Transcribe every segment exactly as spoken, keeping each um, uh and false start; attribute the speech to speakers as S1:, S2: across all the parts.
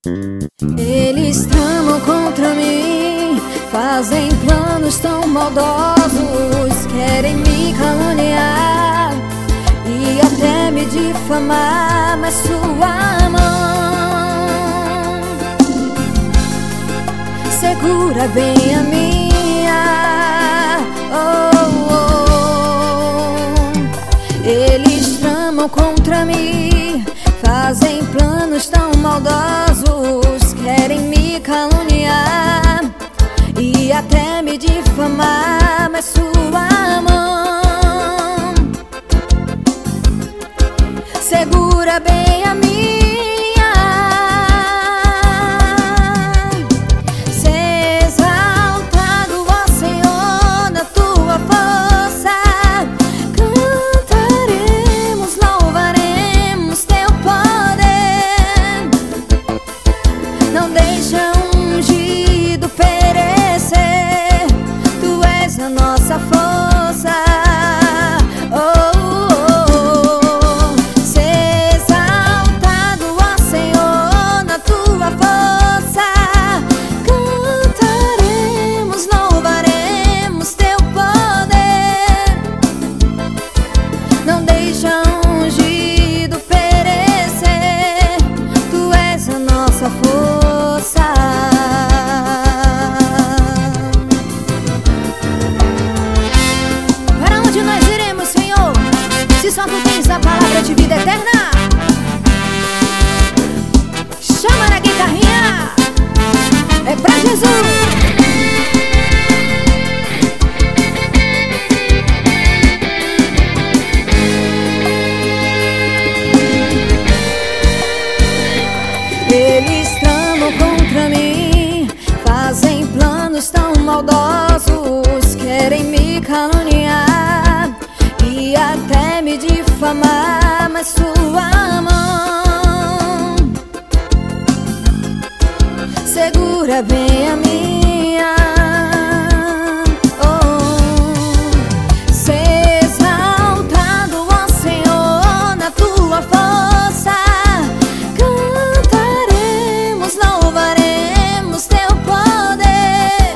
S1: Eles tramam contra mim, fazem planos tão maldosos, querem me caluniar e até me difamar, mas sua mão segura bem a minha. Oh, oh. Eles tramam contra mim, fazem planos tão maldosos, querem me caluniar e até me difamar, mas sua mão segura bem a minha. Ser exaltado, ó Senhor, na tua força, cantaremos, louvaremos teu poder. Não deixa um ungido perecer, tu és a nossa força. Oh, oh, oh. Ser exaltado, ó Senhor, na tua força, cantaremos, louvaremos teu poder. Não deixa um ungido perecer, tu és a nossa força. Para onde nós iremos, Senhor, se só tu tens a palavra de vida eterna? Chama na guitarrinha, é pra Jesus. Eles tramam contra mim, fazem planos tão maldosos, querem me caluniar e até me difamar, mas sua mão segura bem a minha. Oh, ser exaltado, ó Senhor, na tua força, cantaremos, louvaremos teu poder.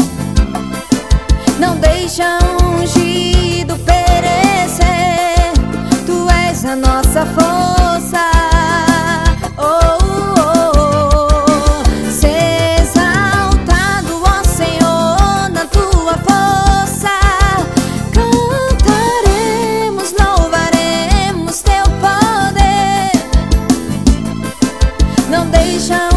S1: Não deixa um ungido perecer, tu és a nossa força. Oh, oh, oh. Ser exaltado, ó Senhor, na tua força, cantaremos, louvaremos teu poder. Não deixa